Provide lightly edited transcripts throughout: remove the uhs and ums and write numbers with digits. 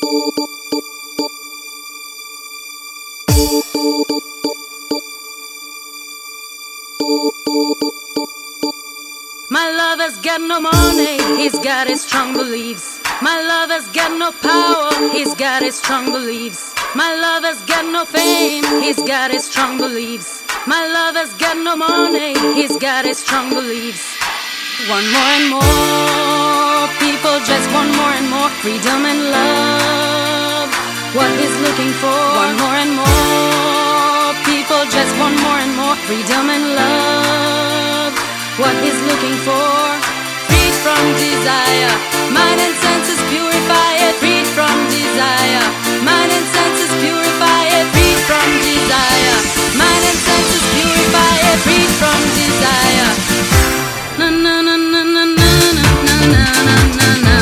My lover's got no money, he's got his strong beliefs. My lover's got no power, he's got his strong beliefs. My lover's got no fame, he's got his strong beliefs. My lover's got no money, he's got his strong beliefs. Want more and more, people just want more and more freedom and love. What he's looking for, want more and more, people just want more and more freedom and love. What he's looking for, freed from desire, mind and senses purify it, freed from desire, mind and senses purify it, freed from desire, mind and senses purify it, freed from desire. Na na na na na na na na na na na.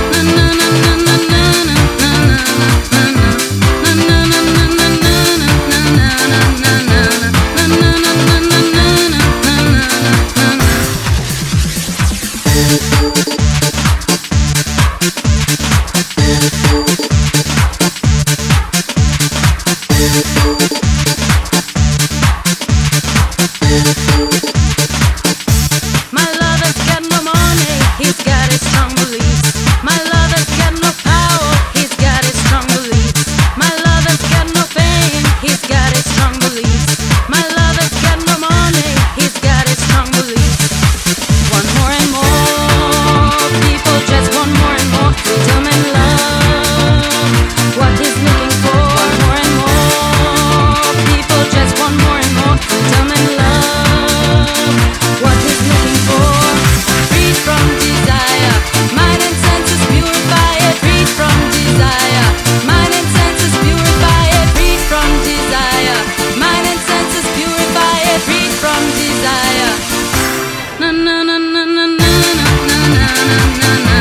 My lover's got no money, he's got his strong beliefs. My lover's got no power, he's got his strong beliefs. My lover's got no fame, he's got his strong beliefs. My lover's got no money, he's got his strong beliefs. Want more and more, people just want more and more freedom and love. What he's looking for, want more and more, people just want more and more freedom and love. What he's looking for, freed from desire, mind and senses purify it, freed from desire, mind and senses purify it, freed from desire, mind and senses purify it, freed from desire. Na na na na na na na na na na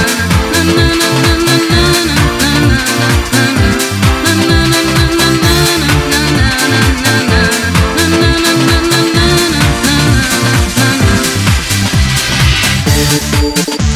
na.